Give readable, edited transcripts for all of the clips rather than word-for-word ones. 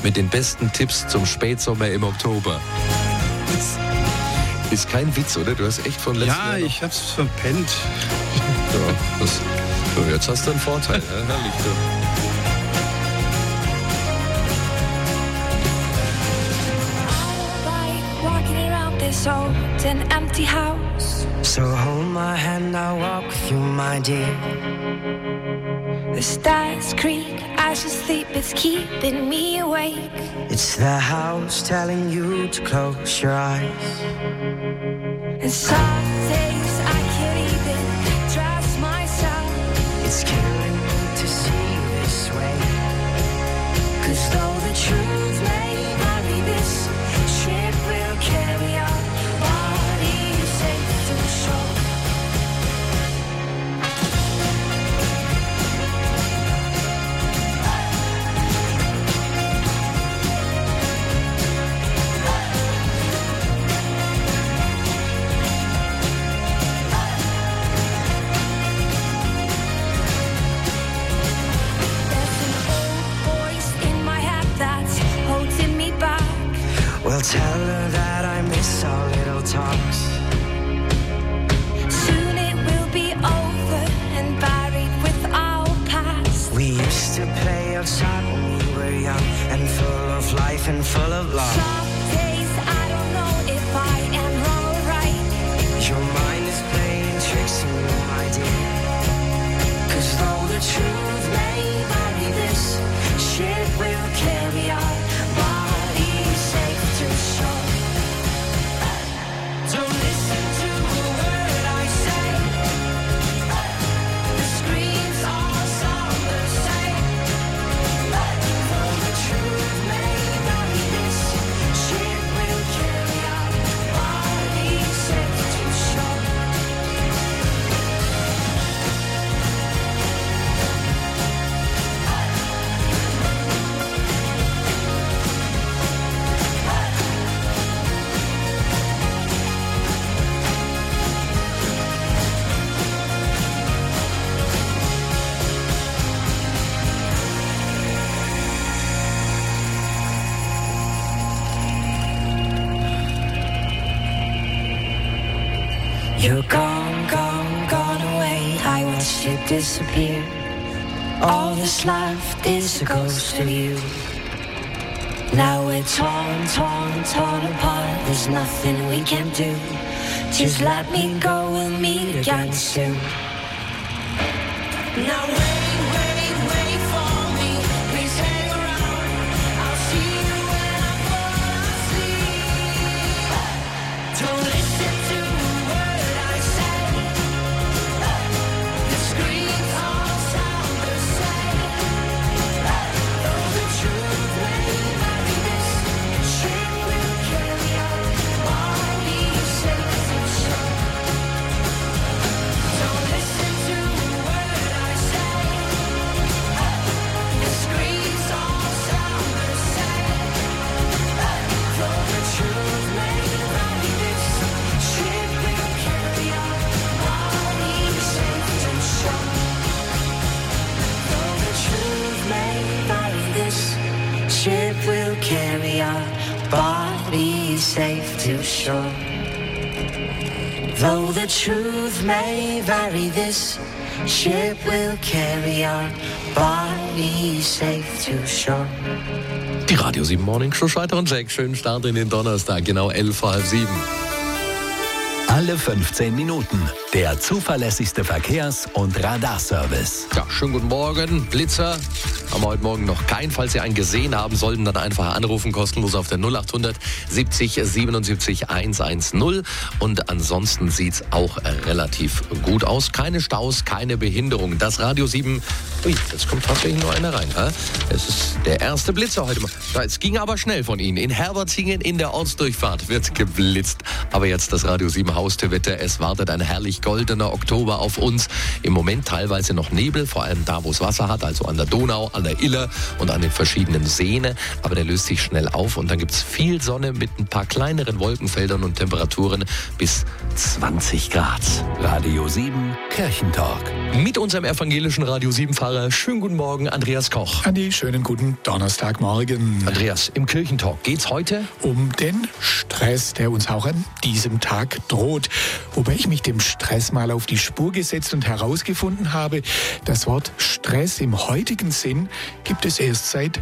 mit den besten Tipps zum Spätsommer im Oktober. Das ist kein Witz, oder? Du hast echt von letztem Jahr... Ja, ich hab's verpennt. Ja, so, jetzt hast du einen Vorteil. Ja? Herrlich, du. This old and empty house. So hold my hand, I'll walk with you, my dear. The stars creak as you sleep, it's keeping me awake. It's the house telling you to close your eyes. And some days I can't even trust myself. It's killing me to see you this way. 'Cause though the truth may vary, this ship will carry on. Well, tell her that I miss our little talks. Soon it will be over and buried with our past. We used to play outside when we were young and full of life and full of love. Some days I don't know if I am wrong or right. Your mind is playing tricks on you, my dear. 'Cause though the truth may vary, this ship will carry on. You're gone, gone, gone away. I watched you disappear. All that's left is a ghost of you. Now we're torn, torn, torn apart. There's nothing we can do. Just let me go, we'll meet again soon. Now wait for me. Please hang around. I'll see you when I fall asleep. Don't listen to a word I say. The screams all sound the same. Though the truth may vary, this ship will carry on. I'll be safe and sure. Don't listen to a word I say. The screams all sound the same. Though the truth may vary, this ship will carry on. I'll be safe and sure. Though the truth may vary, this ship will carry on. Body safe to shore. Though the truth may vary, this ship will carry on. Body safe to shore. Die Radio 7 Morning Show, Scheiter und Jack. Schönen Start in den Donnerstag, genau 6:11. Alle 15 Minuten der zuverlässigste Verkehrs- und Radarservice. Ja, schönen guten Morgen. Blitzer haben wir heute Morgen noch keinen. Falls Sie einen gesehen haben sollten, dann einfach anrufen, kostenlos auf der 0800 70 77 110. Und ansonsten sieht's auch relativ gut aus. Keine Staus, keine Behinderung. Das Radio 7... Ui, jetzt kommt tatsächlich nur einer rein. Es ist der erste Blitzer heute mal. Es ging aber schnell von Ihnen. In Herbertingen in der Ortsdurchfahrt wird geblitzt. Aber jetzt das Radio 7 Haustürwetter. Es wartet ein herrlich goldener Oktober auf uns. Im Moment teilweise noch Nebel, vor allem da, wo es Wasser hat, also an der Donau, an der Iller und an den verschiedenen Seen. Aber der löst sich schnell auf und dann gibt es viel Sonne mit ein paar kleineren Wolkenfeldern und Temperaturen bis 20 Grad. Radio 7 Kirchentalk. Mit unserem evangelischen Radio 7-Fahrer, schönen guten Morgen, Andreas Koch. Andi, schönen guten Donnerstagmorgen. Andreas, im Kirchentalk geht's heute um den Stress, der uns auch an diesem Tag droht. Wobei ich mich dem Stress mal auf die Spur gesetzt und herausgefunden habe, das Wort Stress im heutigen Sinn gibt es erst seit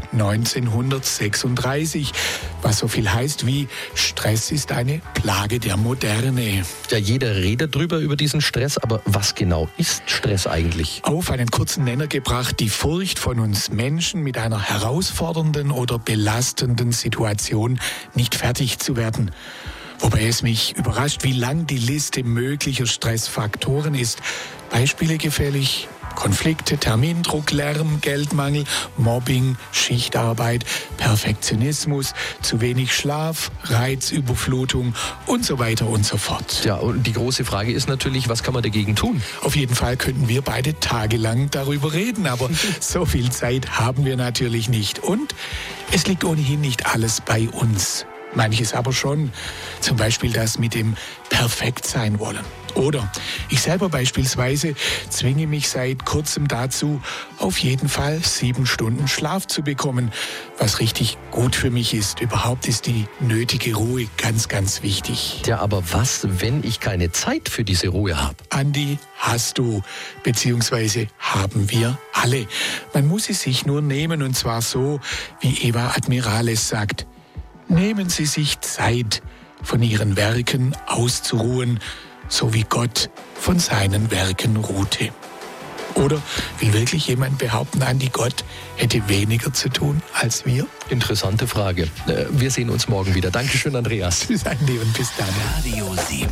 1936. Was so viel heißt wie Stress ist eine Plage der Moderne. Ja, jeder redet drüber, über diesen Stress, aber was genau ist Stress eigentlich? Auf einen kurzen Nenner gebracht, die Furcht von uns Menschen, mit einer herausfordernden oder belastenden Situation nicht fertig zu werden. Wobei es mich überrascht, wie lang die Liste möglicher Stressfaktoren ist. Beispiele gefällig: Konflikte, Termindruck, Lärm, Geldmangel, Mobbing, Schichtarbeit, Perfektionismus, zu wenig Schlaf, Reizüberflutung und so weiter und so fort. Ja, und die große Frage ist natürlich, was kann man dagegen tun? Auf jeden Fall könnten wir beide tagelang darüber reden, aber so viel Zeit haben wir natürlich nicht. Und es liegt ohnehin nicht alles bei uns. Manches aber schon. Zum Beispiel das mit dem perfekt sein wollen. Oder ich selber beispielsweise zwinge mich seit kurzem dazu, auf jeden Fall 7 Stunden Schlaf zu bekommen, was richtig gut für mich ist. Überhaupt ist die nötige Ruhe ganz, ganz wichtig. Ja, aber was, wenn ich keine Zeit für diese Ruhe habe? Andi, hast du, beziehungsweise haben wir alle. Man muss sie sich nur nehmen, und zwar so, wie Eva Admirales sagt: Nehmen Sie sich Zeit, von Ihren Werken auszuruhen, so wie Gott von seinen Werken ruhte. Oder will wirklich jemand behaupten, Andi, Gott hätte weniger zu tun als wir? Interessante Frage. Wir sehen uns morgen wieder. Dankeschön, Andreas. Tschüss, Andi, und bis dann. Radio 7.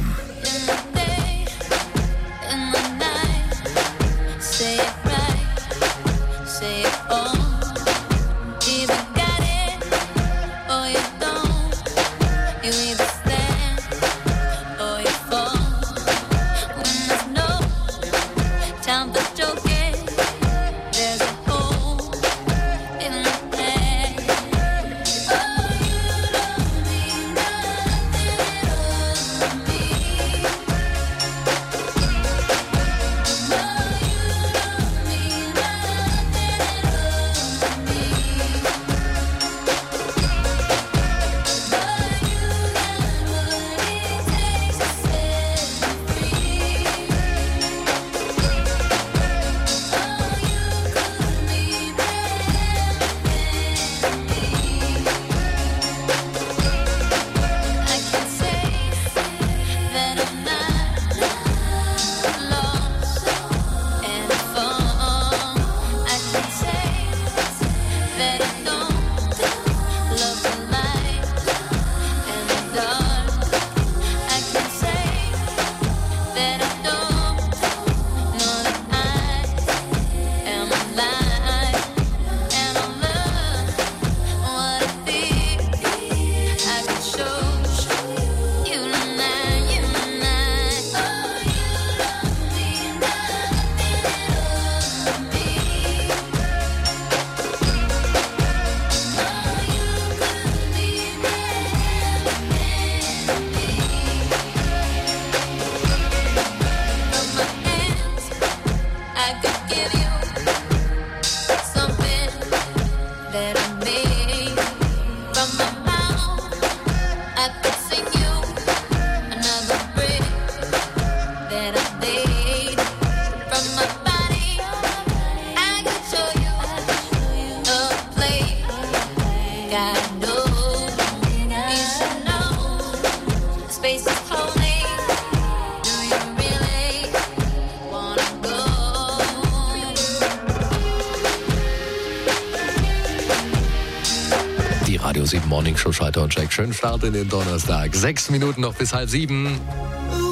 Radio 7 Morning Show, Schalter und Check. Schönen Start in den Donnerstag. 6 Minuten noch bis 6:30.